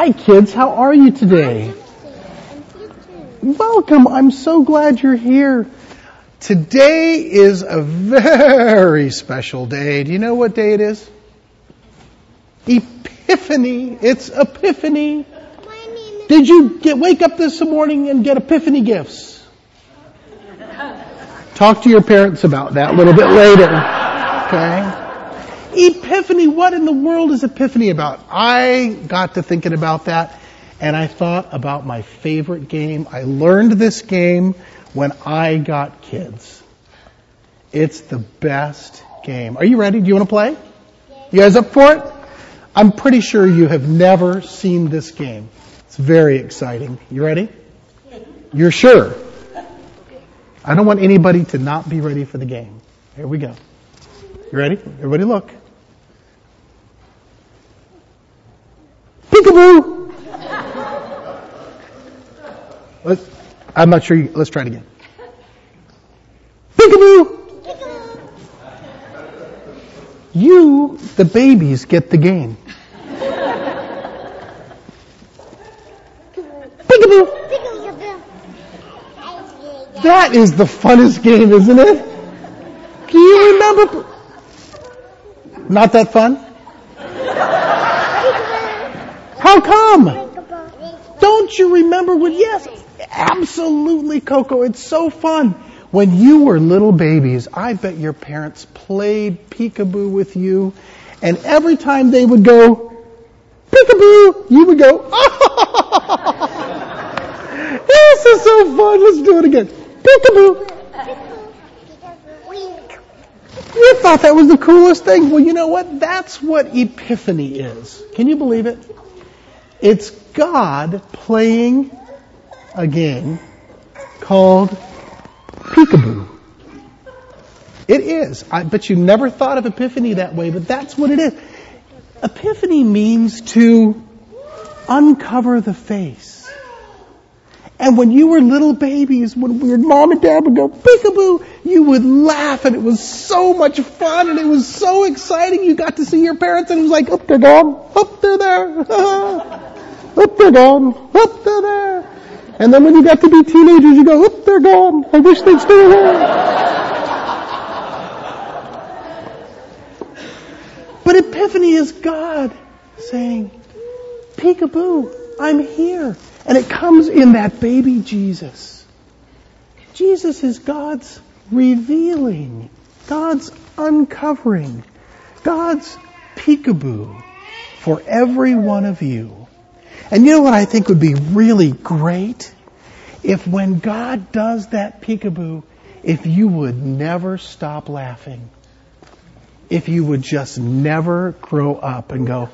Hi kids, how are you today? Welcome, I'm so glad you're here. Today is a very special day. Do you know what day it is? Epiphany. It's Epiphany. Did you wake up this morning and get Epiphany gifts? Talk to your parents about that a little bit later. Okay? Epiphany, what in the world is Epiphany about? I got to thinking about that, and I thought about my favorite game. I learned this game when I got kids. It's the best game. Are you ready? Do you want to play? You guys up for it? I'm pretty sure you have never seen this game. It's very exciting. You ready? You're sure? I don't want anybody to not be ready for the game. Here we go. You ready? Everybody look. Peekaboo! I'm not sure. Let's try it again. Peekaboo! You, the babies, get the game. Peekaboo! That is the funnest game, isn't it? Can you remember? Not that fun? How come? Don't you remember when? Yes, absolutely, Coco. It's so fun. When you were little babies, I bet your parents played peekaboo with you, and every time they would go, peekaboo, you would go, oh! This is so fun. Let's do it again. Peekaboo. You thought that was the coolest thing. Well, you know what? That's what Epiphany is. Can you believe it? It's God playing a game called peekaboo. It is. I bet you never thought of Epiphany that way, but that's what it is. Epiphany means to uncover the face. And when you were little babies, when your mom and dad would go peekaboo, you would laugh, and it was so much fun, and it was so exciting. You got to see your parents, and it was like, up they're gone, up they're there, up they're gone, up they're there. And then when you got to be teenagers, you go, up they're gone, I wish they'd stay away. But Epiphany is God saying, peekaboo, I'm here. And it comes in that baby Jesus. Jesus is God's revealing, God's uncovering, God's peekaboo for every one of you. And you know what I think would be really great? If when God does that peekaboo, if you would never stop laughing. If you would just never grow up and go,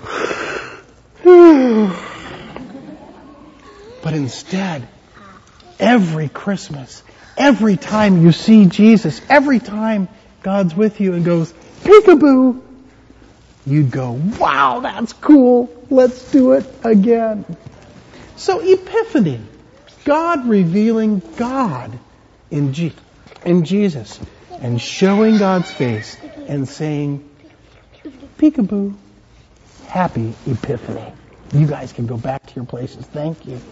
but instead, every Christmas, every time you see Jesus, every time God's with you and goes, peekaboo, you'd go, wow, that's cool. Let's do it again. So Epiphany, God revealing God in Jesus and showing God's face and saying, peekaboo, happy Epiphany. You guys can go back to your places. Thank you.